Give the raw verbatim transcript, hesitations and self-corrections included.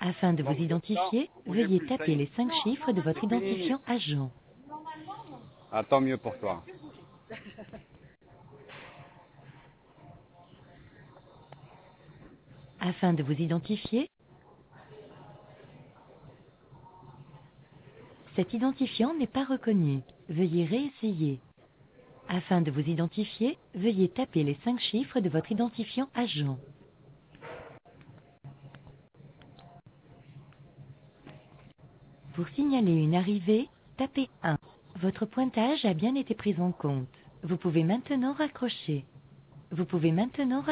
Afin de vous identifier, veuillez taper les cinq chiffres de votre identifiant agent. Ah, tant mieux pour toi. Afin de vous identifier, cet identifiant n'est pas reconnu. Veuillez réessayer. Afin de vous identifier, veuillez taper les cinq chiffres de votre identifiant agent. Pour signaler une arrivée, tapez un. Votre pointage a bien été pris en compte. Vous pouvez maintenant raccrocher. Vous pouvez maintenant